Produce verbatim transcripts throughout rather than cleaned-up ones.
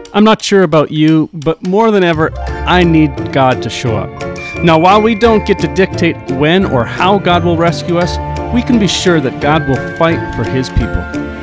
I'm not sure about you, but more than ever, I need God to show up. Now, while we don't get to dictate when or how God will rescue us, we can be sure that God will fight for his people.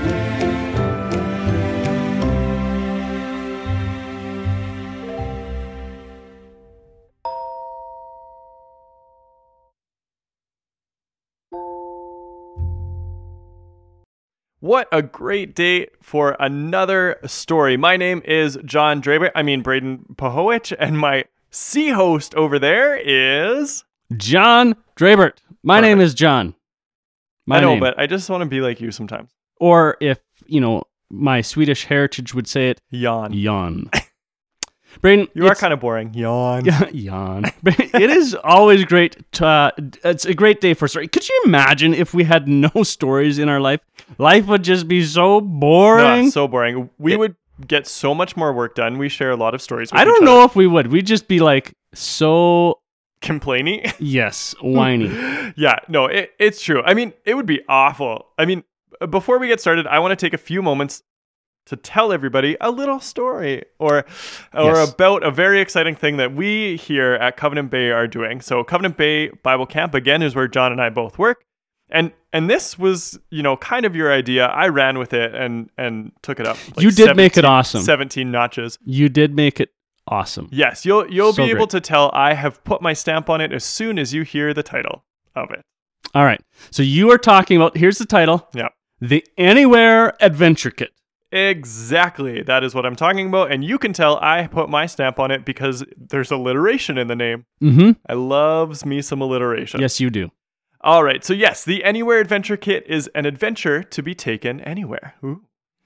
What a great day for another story. My name is John Draper, I mean Braden Pohowich, and my C-host over there is... John Drabert. My Perfect. name is John. My I know, name. but I just want to be like you sometimes. Or if, you know, my Swedish heritage would say it, Jan. Jan. Braden, You are kind of boring. Jan. Jan. It is always great. To, uh, it's a great day for story. Could you imagine if we had no stories in our life? Life would just be so boring. No, so boring. We it, would get so much more work done. We share a lot of stories with I don't each know other. if we would. We'd just be like so... Complaining? Yes, whiny. Yeah, no, it, it's true. I mean, it would be awful. I mean, before we get started, I want to take a few moments to tell everybody a little story or or yes. about a very exciting thing that we here at Covenant Bay are doing. So Covenant Bay Bible Camp, again, is where John and I both work. And and this was, you know, kind of your idea. I ran with it and and took it up. Like you did make it awesome. seventeen notches. You did make it awesome. Yes, you'll you'll so be able great. to tell I have put my stamp on it as soon as you hear the title of it. All right. So you are talking about, here's the title. Yeah. The Anywhere Adventure Kit. Exactly. That is what I'm talking about. And you can tell I put my stamp on it because there's alliteration in the name. Mm-hmm. I loves me some alliteration. Yes, you do. All right. So yes, the Anywhere Adventure Kit is an adventure to be taken anywhere. Ooh.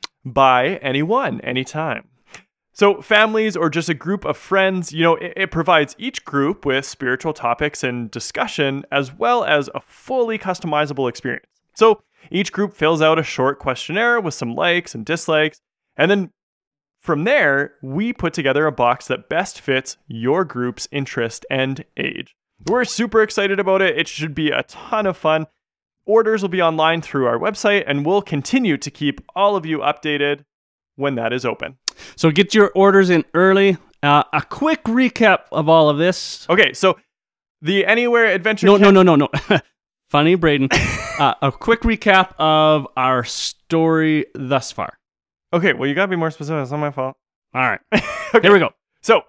By anyone, anytime. So families or just a group of friends, you know, it, it provides each group with spiritual topics and discussion, as well as a fully customizable experience. So each group fills out a short questionnaire with some likes and dislikes. And then from there, we put together a box that best fits your group's interest and age. We're super excited about it. It should be a ton of fun. Orders will be online through our website, and we'll continue to keep all of you updated when that is open. So get your orders in early. Uh, a quick recap of all of this. Okay, so the Anywhere Adventure No, Kit... no, no, no, no. Funny, Braden. uh, a quick recap of our story thus far. Okay, well, you gotta be more specific. It's not my fault. All right. Okay. Here we go. So,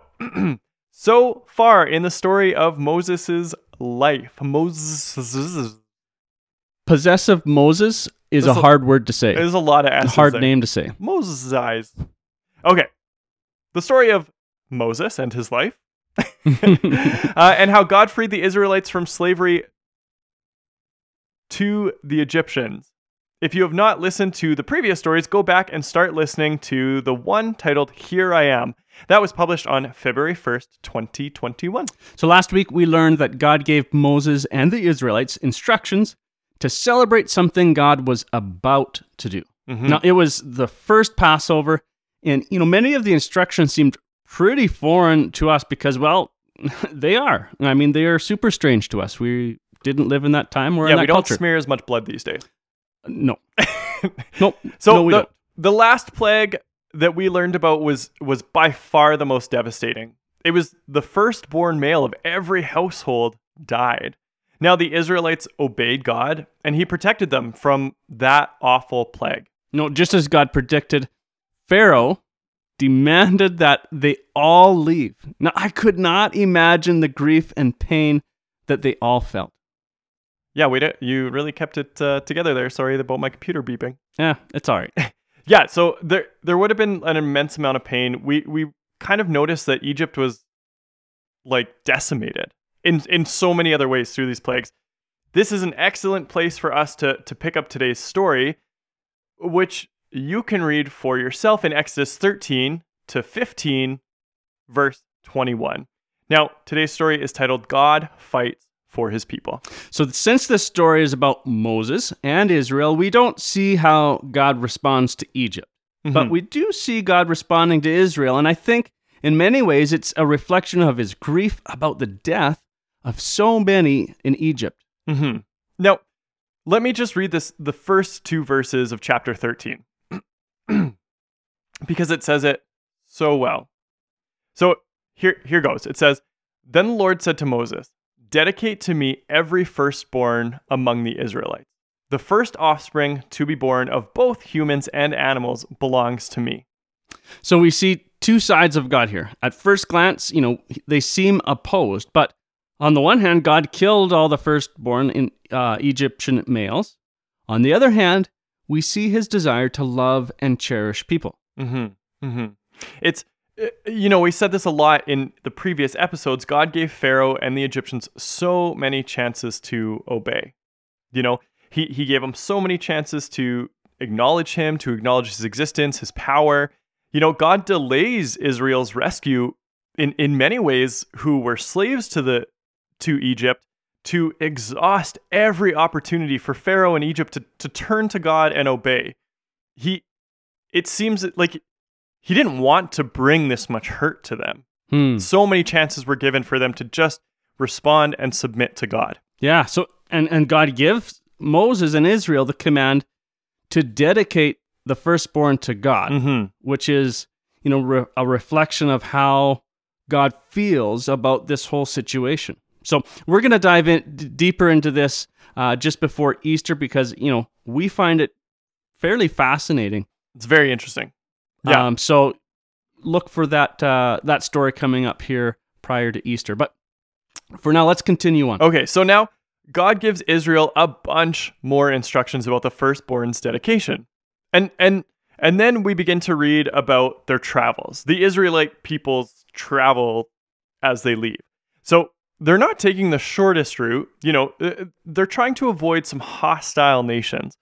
so far in the story of Moses' life, Moses... Possessive Moses is There's a a- hard word to say. There's a lot of A S's hard there. name to say. Moses' eyes. Okay. The story of Moses and his life. uh, and how God freed the Israelites from slavery to the Egyptians. If you have not listened to the previous stories, go back and start listening to the one titled Here I Am. That was published on February first, twenty twenty-one. So last week we learned that God gave Moses and the Israelites instructions to celebrate something God was about to do. Mm-hmm. Now, it was the first Passover, and you know many of the instructions seemed pretty foreign to us because, well, they are. I mean, they are super strange to us. We didn't live in that time. We're yeah, in that we don't culture. smear as much blood these days. No. Nope. So no, we the, don't. the last plague that we learned about was was by far the most devastating. It was the firstborn male of every household died. Now the Israelites obeyed God, and he protected them from that awful plague. No, just as God predicted, Pharaoh demanded that they all leave. Now, I could not imagine the grief and pain that they all felt. Yeah, wait, you really kept it uh, together there. Sorry about my computer beeping. Yeah, it's all right. Yeah, so there there would have been an immense amount of pain. We we kind of noticed that Egypt was like decimated in in so many other ways through these plagues. This is an excellent place for us to to pick up today's story, which you can read for yourself in Exodus thirteen to fifteen, verse twenty-one. Now, today's story is titled God Fights for His People. So since this story is about Moses and Israel, we don't see how God responds to Egypt. Mm-hmm. But we do see God responding to Israel, and I think in many ways it's a reflection of his grief about the death of so many in Egypt. Mm-hmm. Now, let me just read this the first two verses of chapter thirteen. Because it says it so well. So here, here goes. It says, "Then the Lord said to Moses, 'Dedicate to me every firstborn among the Israelites. The first offspring to be born of both humans and animals belongs to me.'" So we see two sides of God here. At first glance, you know, they seem opposed, but on the one hand, God killed all the firstborn in uh, Egyptian males. On the other hand, we see his desire to love and cherish people. Mm-hmm. Mm-hmm. It's, you know, we said this a lot in the previous episodes. God gave Pharaoh and the Egyptians so many chances to obey. You know, he, he gave them so many chances to acknowledge him, to acknowledge his existence, his power. You know, God delays Israel's rescue in, in many ways, who were slaves to the to Egypt, to exhaust every opportunity for Pharaoh and Egypt to, to turn to God and obey. He, it seems like he didn't want to bring this much hurt to them. Hmm. So many chances were given for them to just respond and submit to God. Yeah. So, and, and God gives Moses and Israel the command to dedicate the firstborn to God, Mm-hmm. which is, you know, re- a reflection of how God feels about this whole situation. So we're going to dive in d- deeper into this uh, just before Easter because, you know, we find it fairly fascinating. It's very interesting. Yeah. Um, so look for that uh, that story coming up here prior to Easter. But for now, let's continue on. Okay, so now God gives Israel a bunch more instructions about the firstborn's dedication. And and and then we begin to read about their travels. The Israelite people's travel as they leave. So they're not taking the shortest route. You know, they're trying to avoid some hostile nations.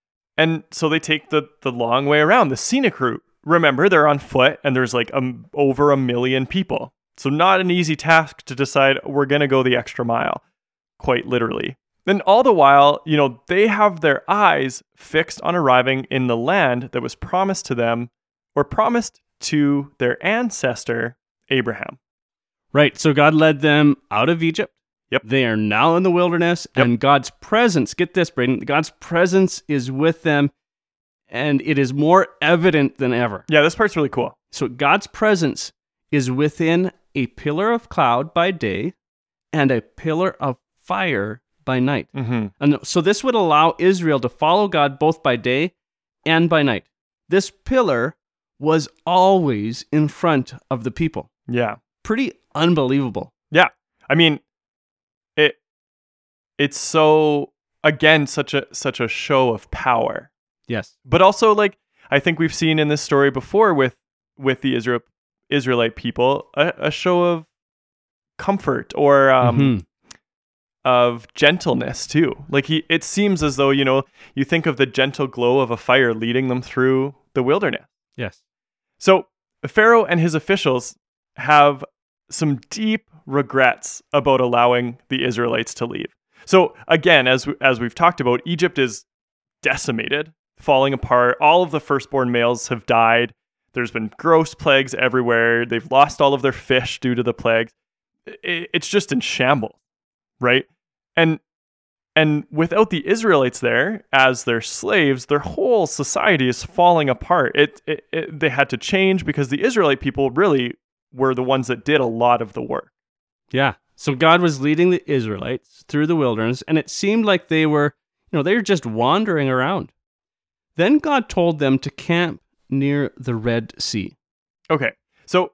And so they take the, the long way around, the scenic route. Remember, they're on foot and there's like um, over a million people. So not an easy task to decide we're going to go the extra mile, quite literally. And all the while, you know, they have their eyes fixed on arriving in the land that was promised to them or promised to their ancestor, Abraham. Right. So God led them out of Egypt. Yep. They are now in the wilderness, Yep. and God's presence, get this, Braden, God's presence is with them, and it is more evident than ever. Yeah, this part's really cool. So God's presence is within a pillar of cloud by day and a pillar of fire by night. Mm-hmm. And so this would allow Israel to follow God both by day and by night. This pillar was always in front of the people. Yeah. Pretty unbelievable. Yeah. I mean, it it's so, again, such a such a show of power. Yes. But also, like, I think we've seen in this story before with with the Israel Israelite people, a, a show of comfort or um, Mm-hmm. of gentleness too. Like he, it seems as though, you know, you think of the gentle glow of a fire leading them through the wilderness. Yes. So Pharaoh and his officials have some deep regrets about allowing the Israelites to leave. So again, as as we've talked about, Egypt is decimated, falling apart. All of the firstborn males have died. There's been gross plagues everywhere. They've lost all of their fish due to the plagues. It's just in shambles, right? And and without the Israelites there as their slaves, their whole society is falling apart. It, it, it they had to change because the Israelite people really were the ones that did a lot of the work. Yeah. So God was leading the Israelites through the wilderness, and it seemed like they were, you know, they were just wandering around. Then God told them to camp near the Red Sea. Okay. So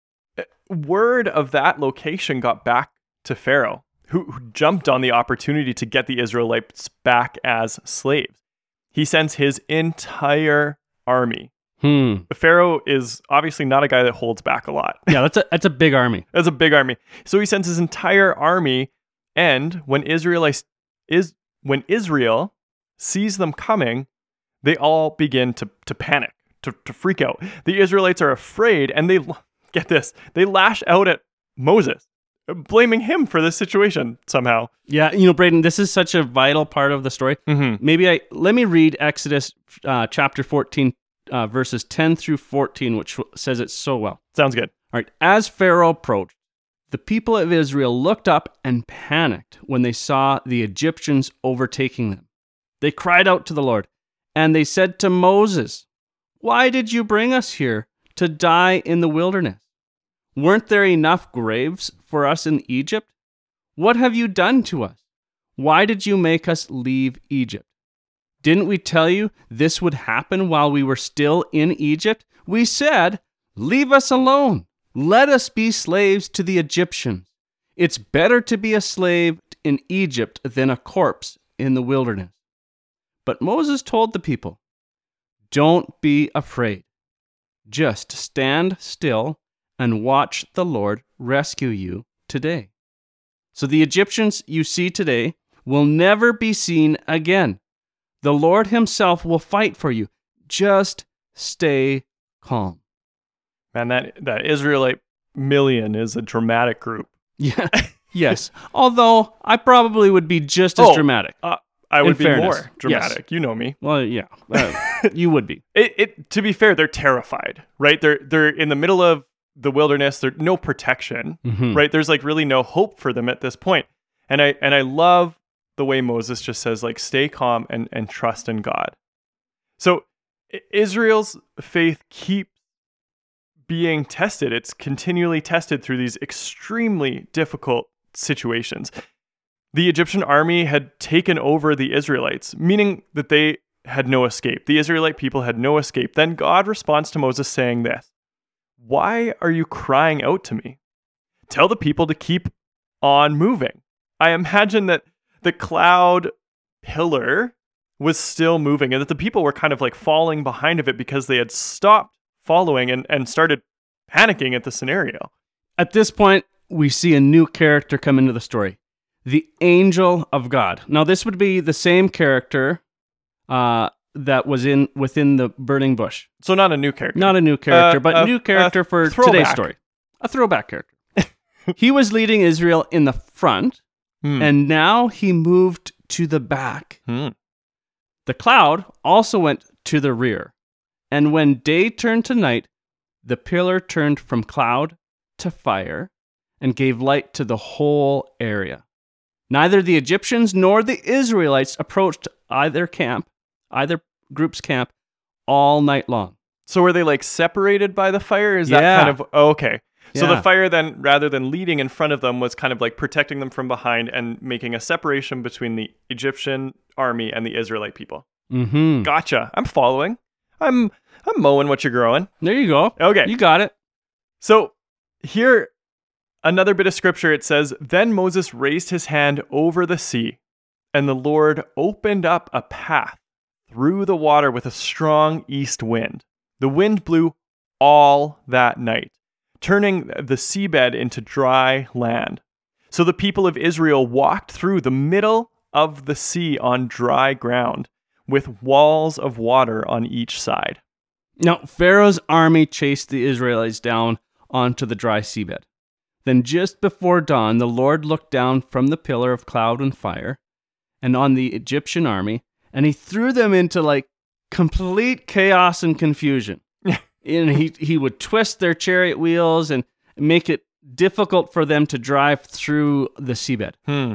word of that location got back to Pharaoh, who, who jumped on the opportunity to get the Israelites back as slaves. He sends his entire army. Hmm. Pharaoh is obviously not a guy that holds back a lot. Yeah, that's a that's a big army. That's a big army. So he sends his entire army, and when Israelites is when Israel sees them coming, they all begin to to panic, to, to freak out. The Israelites are afraid, and they get this, they lash out at Moses, blaming him for this situation somehow. Yeah, you know, Braden, this is such a vital part of the story. Mm-hmm. Maybe I let me read Exodus uh, chapter fourteen, uh, verses ten through fourteen, which says it so well. Sounds good. All right. As Pharaoh approached, the people of Israel looked up and panicked when they saw the Egyptians overtaking them. They cried out to the Lord, and they said to Moses, "Why did you bring us here to die in the wilderness? Weren't there enough graves for us in Egypt? What have you done to us? Why did you make us leave Egypt? Didn't we tell you this would happen while we were still in Egypt? We said, 'Leave us alone. Let us be slaves to the Egyptians. It's better to be a slave in Egypt than a corpse in the wilderness.' But Moses told the people, 'Don't be afraid. Just stand still and watch the Lord rescue you today.' So the Egyptians you see today will never be seen again. The Lord himself will fight for you. Just stay calm." Man, that, that Israelite million is a dramatic group. Yeah. Yes. Although I probably would be just as Oh, dramatic. Uh, I would In be fairness, more dramatic. yes. You know me. Well, yeah. Uh, you would be. It, it. To be fair, they're terrified, right? They're they're in the middle of the wilderness. There's no protection, Mhm. right? There's like really no hope for them at this point. And I and I love the way Moses just says, like, stay calm and, and trust in God. So I- Israel's faith keeps being tested. It's continually tested through these extremely difficult situations. The Egyptian army had taken over the Israelites, meaning that they had no escape. The Israelite people had no escape. Then God responds to Moses saying this, "Why are you crying out to me? Tell the people to keep on moving." I imagine that the cloud pillar was still moving and that the people were kind of like falling behind of it because they had stopped following and, and started panicking at the scenario. At this point, we see a new character come into the story. The angel of God. Now, this would be the same character uh, that was in within the burning bush. So not a new character. Not a new character, Uh, but a- new character a for throwback. today's story. A throwback character. He was leading Israel in the front, Hmm. and now he moved to the back. Hmm. The cloud also went to the rear, and when day turned to night, the pillar turned from cloud to fire and gave light to the whole area. Neither the Egyptians nor the Israelites approached either camp, either group's camp, all night long. So were they like separated by the fire? Is Yeah. that kind of oh, okay? So Yeah. the fire then, rather than leading in front of them, was kind of like protecting them from behind and making a separation between the Egyptian army and the Israelite people. Mm-hmm. Gotcha. I'm following. I'm I'm mowing what you're growing. There you go. Okay. You got it. So here, another bit of scripture. It says, "Then Moses raised his hand over the sea, and the Lord opened up a path through the water with a strong east wind. The wind blew all that night, turning the seabed into dry land. So the people of Israel walked through the middle of the sea on dry ground, with walls of water on each side." Now, Pharaoh's army chased the Israelites down onto the dry seabed. Then just before dawn, the Lord looked down from the pillar of cloud and fire and on the Egyptian army, and he threw them into like complete chaos and confusion. And he, he would twist their chariot wheels and make it difficult for them to drive through the seabed. Hmm.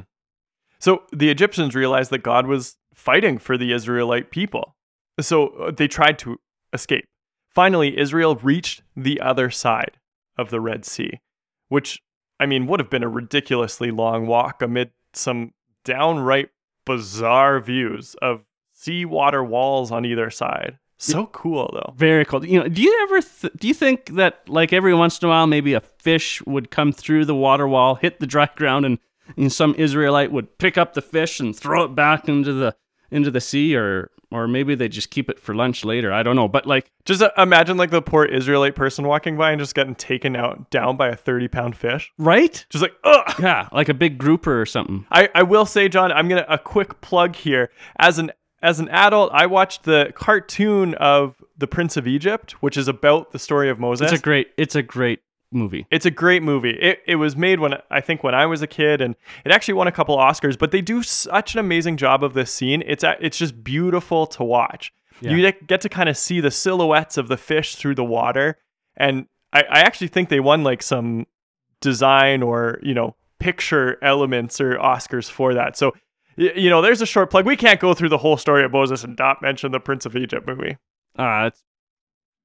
So the Egyptians realized that God was fighting for the Israelite people. So uh, they tried to escape. Finally, Israel reached the other side of the Red Sea, which, I mean, would have been a ridiculously long walk amid some downright bizarre views of seawater walls on either side. So cool, though. Very cool. You know, do you ever th- do you think that like every once in a while maybe a fish would come through the water wall, hit the dry ground, and, and some Israelite would pick up the fish and throw it back into the into the sea, or or maybe they just keep it for lunch later. I don't know, but like Just uh, imagine like the poor Israelite person walking by and just getting taken out down by a thirty pound fish. right? Just like, ugh. Yeah, like a big grouper or something. I, I will say, John, I'm gonna a quick plug here. As an as an adult, I watched the cartoon of The Prince of Egypt, which is about the story of Moses. It's a great it's a great movie. It's a great movie. It it was made when I think when I was a kid, and it actually won a couple Oscars. But they do such an amazing job of this scene. It's a- it's just beautiful to watch. Yeah. You get to kind of see the silhouettes of the fish through the water, and I, I actually think they won like some design or you know picture elements or Oscars for that. So y- you know, there's a short plug. We can't go through the whole story of Moses and not mention the Prince of Egypt movie. Uh, it's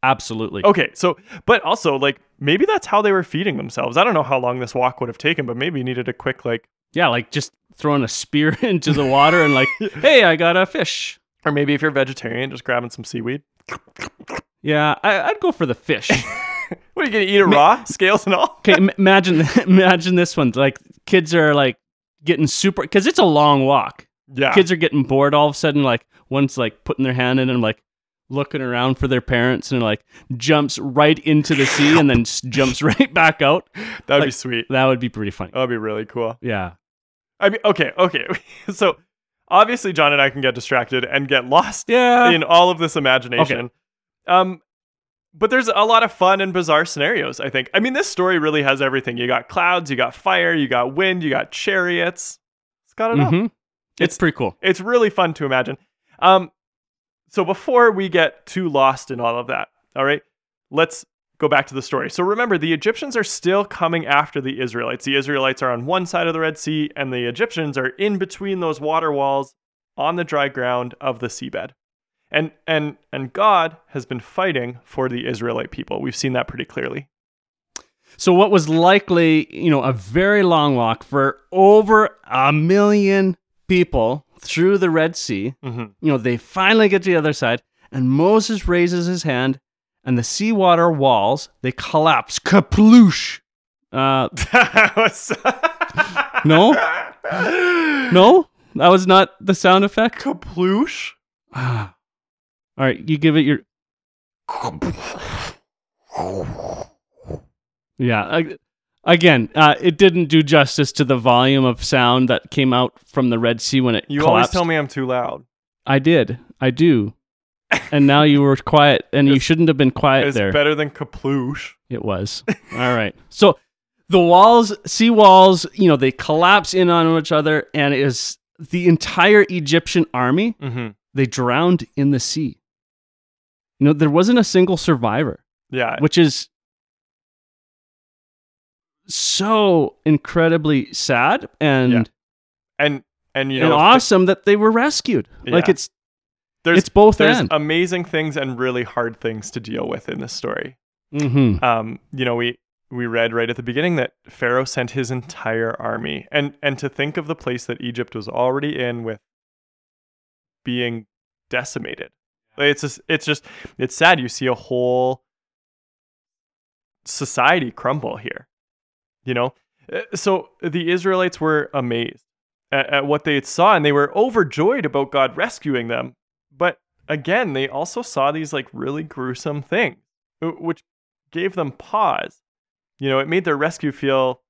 Absolutely. Okay, so, but also, like, maybe that's how they were feeding themselves. I don't know how long this walk would have taken, but maybe you needed a quick, like... Yeah, like just throwing a spear into the water and like, hey, I got a fish. Or maybe if you're vegetarian, just grabbing some seaweed. Yeah, I, I'd go for the fish. What, are you going to eat it raw? Scales and all? Okay, m- imagine imagine this one. Like, kids are like getting super... Because it's a long walk. Yeah. Kids are getting bored all of a sudden. Like, one's like putting their hand in and like looking around for their parents and like jumps right into the sea and then s- jumps right back out. That would like, be sweet. That would be pretty funny. That would be really cool. Yeah. I mean, okay, okay. So obviously John and I can get distracted and get lost Yeah. in all of this imagination. Okay. Um, but there's a lot of fun and bizarre scenarios, I think. I mean, this story really has everything. You got clouds, you got fire, you got wind, you got chariots. It's got it all. Mm-hmm. It's, It's- pretty cool. It's really fun to imagine. Um, so before we get too lost in all of that, all right, let's go back to the story. So remember, the Egyptians are still coming after the Israelites. The Israelites are on one side of the Red Sea, and the Egyptians are in between those water walls on the dry ground of the seabed. And and and God has been fighting for the Israelite people. We've seen that pretty clearly. So what was likely, you know, a very long walk for over a million people through the Red Sea, Mm-hmm. you know, they finally get to the other side, and Moses raises his hand, and the seawater walls, they collapse. Kaploosh! Uh, That was no? No? That was not the sound effect? Kaploosh. Ah. All right, you give it your... Yeah, I, again, uh, it didn't do justice to the volume of sound that came out from the Red Sea when it You collapsed. always tell me I'm too loud. I did. I do. And now you were quiet, and you It's- shouldn't have been quiet It's there. better than kaploosh. It was. All right. So the walls, sea walls, you know, they collapse in on each other, and it is the entire Egyptian army, Mm-hmm. they drowned in the sea. You know, there wasn't a single survivor, Yeah. which is so incredibly sad and, Yeah. And and you know and if awesome that they were rescued. Like Yeah. it's there's it's both there's and. amazing things and really hard things to deal with in this story. Mm-hmm. Um, you know, we we read right at the beginning that Pharaoh sent his entire army, and and to think of the place that Egypt was already in with being decimated. Like, it's just it's just it's sad. You see a whole society crumble here. You know, Uh, so the Israelites were amazed at, at what they saw, and they were overjoyed about God rescuing them. But again, they also saw these like really gruesome things, wh- which gave them pause. You know, it made their rescue feel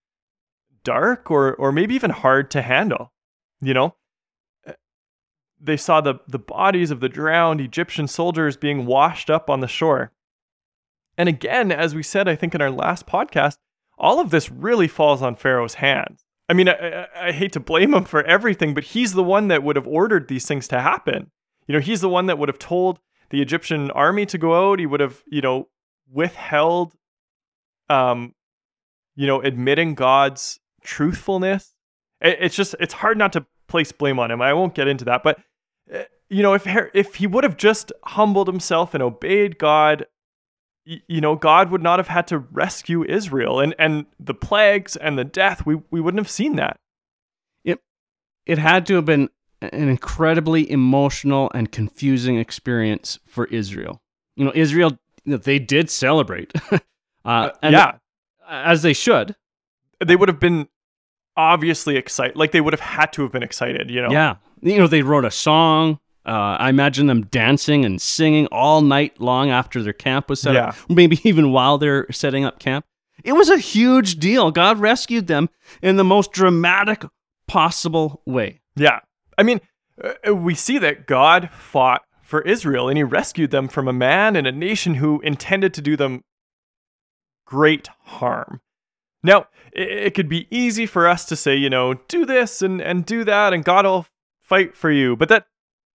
dark or or maybe even hard to handle. You know, Uh, they saw the the bodies of the drowned Egyptian soldiers being washed up on the shore. And again, as we said, I think in our last podcast, all of this really falls on Pharaoh's hands. I mean, I, I, I hate to blame him for everything, but he's the one that would have ordered these things to happen. You know, he's the one that would have told the Egyptian army to go out. He would have, you know, withheld, um, you know, admitting God's truthfulness. It, it's just, it's hard not to place blame on him. I won't get into that, but uh, you know, if if he would have just humbled himself and obeyed God, you know, God would not have had to rescue Israel, and, and the plagues and the death, we, we wouldn't have seen that. It it had to have been an incredibly emotional and confusing experience for Israel. You know, Israel, you know, they did celebrate. uh, Uh, and yeah. as they should. They would have been obviously excited. Like they would have had to have been excited, you know? Yeah. You know, they wrote a song. Uh, I imagine them dancing and singing all night long after their camp was set up, maybe even while they're setting up camp. It was a huge deal. God rescued them in the most dramatic possible way. Yeah. I mean, uh, we see that God fought for Israel and he rescued them from a man and a nation who intended to do them great harm. Now, it, it could be easy for us to say, you know, do this and, and do that and God will fight for you. But that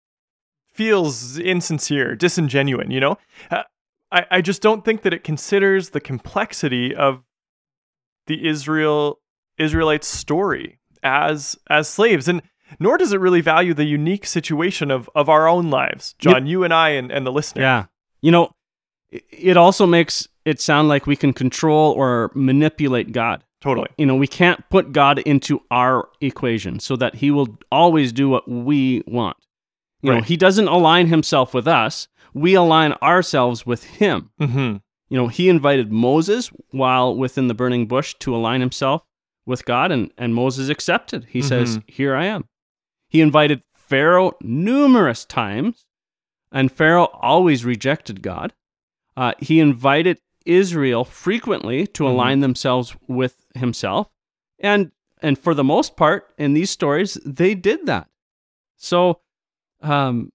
feels insincere, disingenuous, you know? Uh, I, I just don't think that it considers the complexity of the Israel Israelites' story as as slaves, and nor does it really value the unique situation of, of our own lives, John, yep. you and I and, and the listener. Yeah. You know, It also makes it sound like we can control or manipulate God. Totally. You know, we can't put God into our equation so that he will always do what we want. You Right. know, he doesn't align himself with us. We align ourselves with him. Mm-hmm. You know, he invited Moses while within the burning bush to align himself with God, and, and Moses accepted. He Mm-hmm. says, here I am. He invited Pharaoh numerous times, and Pharaoh always rejected God. Uh, he invited Israel frequently to Mm-hmm. align themselves with himself. And and for the most part, in these stories, they did that. So um,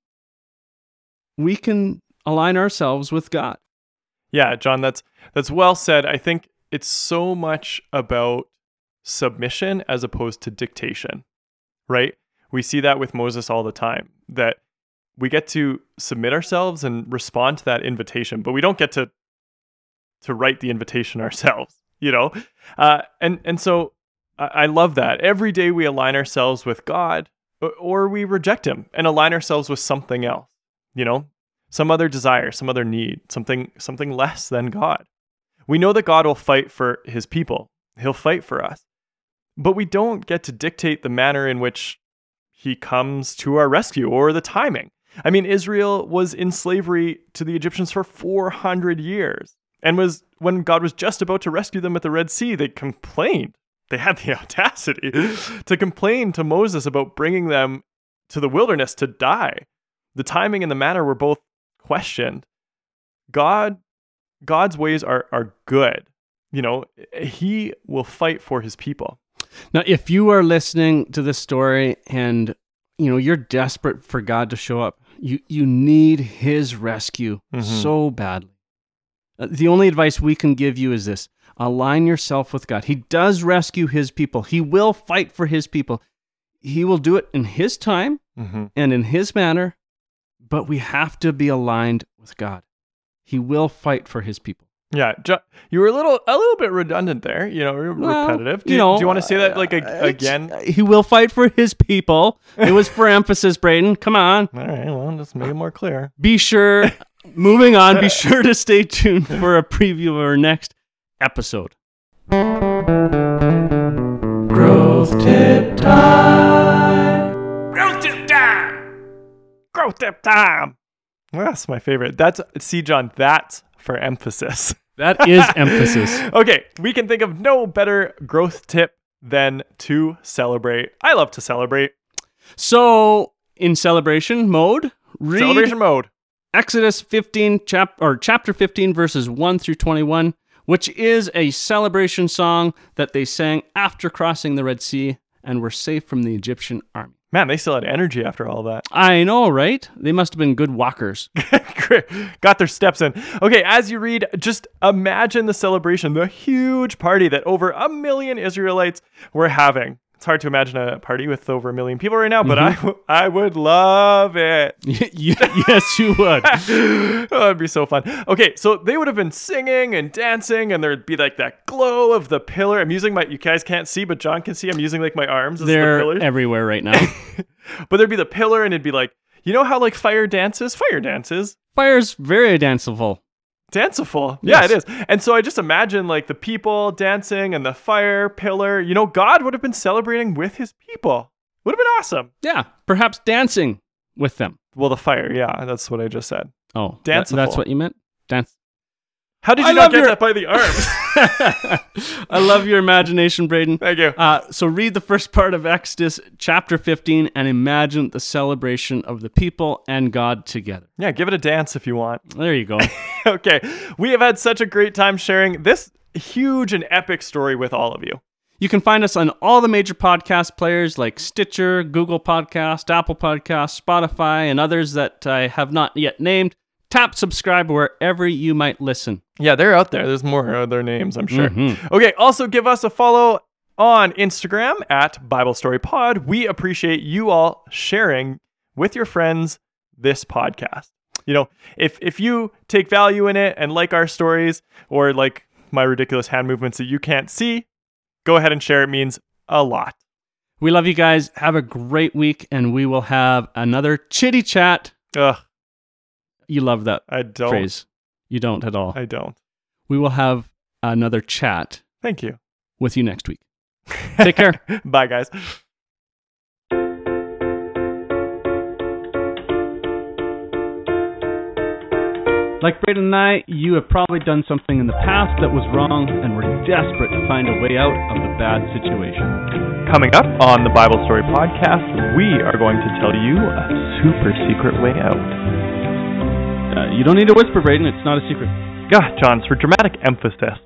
we can align ourselves with God. Yeah, John, that's that's well said. I think it's so much about submission as opposed to dictation, right? We see that with Moses all the time, that we get to submit ourselves and respond to that invitation, but we don't get to to write the invitation ourselves, you know? Uh, and, and so I, I love that. Every day we align ourselves with God, or, or we reject him and align ourselves with something else, you know? Some other desire, some other need, something something less than God. We know that God will fight for his people. He'll fight for us. But we don't get to dictate the manner in which he comes to our rescue or the timing. I mean, Israel was in slavery to the Egyptians for four hundred years. And was when God was just about to rescue them at the Red Sea, they complained. They had the audacity to complain to Moses about bringing them to the wilderness to die. The timing and the manner were both questioned. God, God's ways are are good. You know, he will fight for his people. Now, if you are listening to this story and, you know, you're desperate for God to show up, you, you need his rescue Mhm. so badly. Uh, The only advice we can give you is this: align yourself with God. He does rescue his people. He will fight for his people. He will do it in his time Mm-hmm. and in his manner, but we have to be aligned with God. He will fight for his people. Yeah, Jo- you were a little a little bit redundant there. You know, re- Well, repetitive. Do you you, know, do you want to say that like a, uh, it's- again? He will fight for his people. It was for emphasis, Braden. Come on. All right, well, just make it more clear. Be sure, moving on, be sure to stay tuned for a preview of our next episode. Growth tip time. Growth tip time. Growth tip time. Well, that's my favorite. That's see, John. That's for emphasis. That is emphasis. Okay, we can think of no better growth tip than to celebrate. I love to celebrate. So, in celebration mode, read Celebration mode. Exodus fifteen, chap- or chapter fifteen, verses one through twenty-one, which is a celebration song that they sang after crossing the Red Sea and were safe from the Egyptian army. Man, they still had energy after all that. I know, right? They must have been good walkers. Got their steps in. Okay, as you read, just imagine the celebration, the huge party that over a million Israelites were having. It's hard to imagine a party with over a million people right now, but I, w- I would love it. Yes, you would. Oh, that'd be so fun. Okay, so they would have been singing and dancing, and there'd be like that glow of the pillar. I'm using my, you guys can't see, but John can see. I'm using like my arms as the They're pillars. everywhere right now. But there'd be the pillar, and it'd be like, you know how like fire dances? Fire dances. Fire's very danceable. Danceable. Yeah, Yes. it is. And so I just imagine like the people dancing and the fire pillar. You know, God would have been celebrating with his people. Would have been awesome. Yeah, perhaps dancing with them. Well, the fire. Yeah, that's what I just said. Oh, that- Danceable. that's what you meant? Dance. How did you I not love get your- that by the arms? I love your imagination, Braden. Thank you. Uh, so read the first part of Exodus chapter fifteen and imagine the celebration of the people and God together. Yeah, give it a dance if you want. There you go. Okay, we have had such a great time sharing this huge and epic story with all of you. You can find us on all the major podcast players like Stitcher, Google Podcast, Apple Podcast, Spotify, and others that I have not yet named. Tap subscribe wherever you might listen. Yeah, they're out there. There's more other names, I'm sure. Mhm. Okay, also give us a follow on Instagram at Bible Story Pod. We appreciate you all sharing with your friends this podcast. You know, if if you take value in it and like our stories or like my ridiculous hand movements that you can't see, go ahead and share. It means a lot. We love you guys. Have a great week, and we will have another chitty chat. Ugh, You love that I don't. phrase. You don't at all. I don't. We will have another chat. Thank you. With you next week. Take care. Bye, guys. Like Braden and I, you have probably done something in the past that was wrong and were desperate to find a way out of the bad situation. Coming up on the Bible Story Podcast, we are going to tell you a super secret way out. Uh, you don't need to whisper, Braden. It's not a secret. God, John, it's for dramatic emphasis.